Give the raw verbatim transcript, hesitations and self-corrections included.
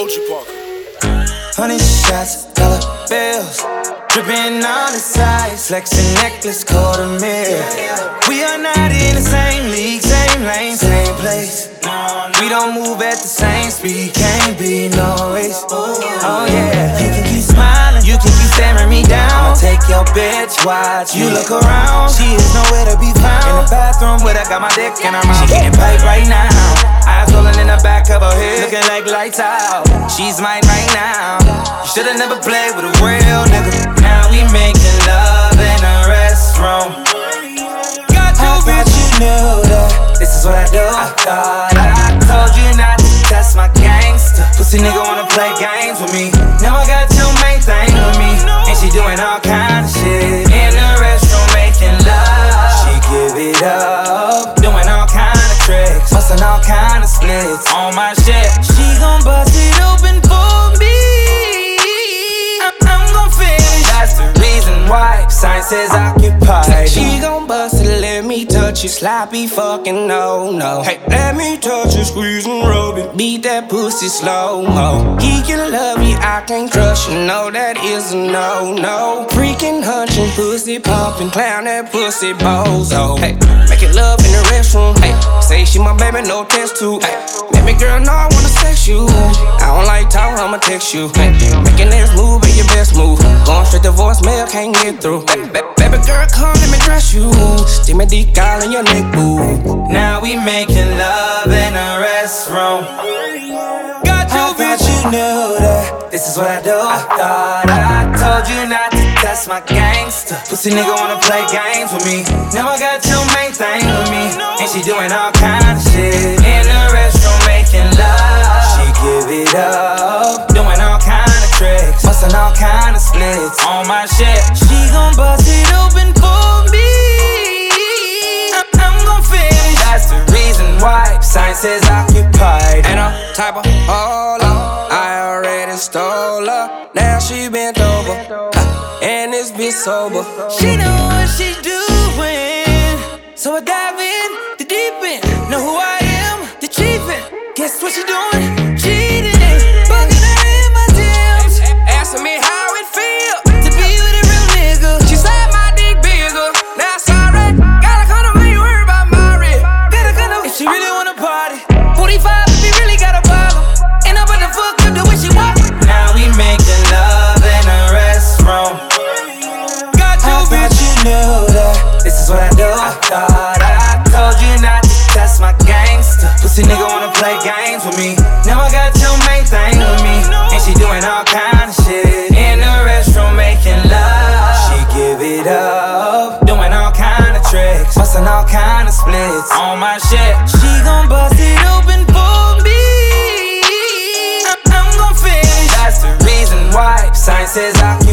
O G Parker. Hundred shots, dollar bills, dripping on the sides, flexing necklace, quarter mil. We are not in the same league, same lane, same place. We don't move at the same speed, can't be no race. Oh yeah, you can keep smiling, you can keep staring me down. I'ma take your bitch, watch you look around. She is nowhere to be found. In the bathroom with I got my dick in her mouth. She getting paid right now. Eyes rolling in the back of her head, looking like lights out. She's mine right now. You should've never played with a real nigga. Now we making love in a restroom. Got you, bitch, you knew that. This is what I do. I thought I told you not to test my gangster. Pussy nigga wanna play games with me. Now I got your main thing with me, and she doing all kind of shit in the restroom making love. She give it up, doing all kind of tricks, busting all kind of splits on my shit. She gon' bust it open for me. I- I'm gon' finish. That's the reason why sign says occupied. She gon' bust it, let me touch you, sloppy fucking no no. Hey, let me touch you, squeeze and rub it, beat that pussy slow mo. He can love you, I can't trust you, no that is a no no. Freaking hunching, pussy pumping, clown that pussy bozo. Hey, making love in the restroom. Hey, say she my baby, no test tube. Hey, baby girl, no I wanna sex you. I don't like talk, I'ma text you. Hey, making this move be your best move. Going straight to voicemail, can't get through. Hey, ba- baby girl, come let me dress you. Stick my dick all in your neck, boo. Now we making love in a restroom. Got you, bitch, you knew that. This is what I do. I thought I told you not to test my gangster. Pussy nigga wanna play games with me. Now I got your main thing with me, and she doing all kind of shit in the restroom making love. She give it up, doing all kind of tricks, busting all kind of splits on my shit. She gon' bust it open for me. I'm gon' finish. That's the reason why sign says occupied. Ain't no type of hold up, I already stole her. Now she bent over, uh, and this bitch sober. She know what she doing, so I dive in the deep end. Know who I am, the chiefin'. Guess what she doing? Cheating, bugging her in my D Ms, Asking me how it feel to be with a real nigga. She said my dick bigger, now sorry. Gotta come to me, worry about my rib. Gotta go if she really wanna party. forty-five if he really got a problem. Ain't about to fuck up the way she walk. Now we making love in a restroom. Got you, bitch, you knew that. This is what I do. I thought I told you not to test my gangster. Pussy nigga wanna play games with me. Now I got your main thing with me, and she doing all kind of shit in the restroom making love. She give it up, doing all kind of tricks, busting all kind of splits on my shit. She gon' bust it open for me. I'm, I'm gon' finish. That's the reason why sign says I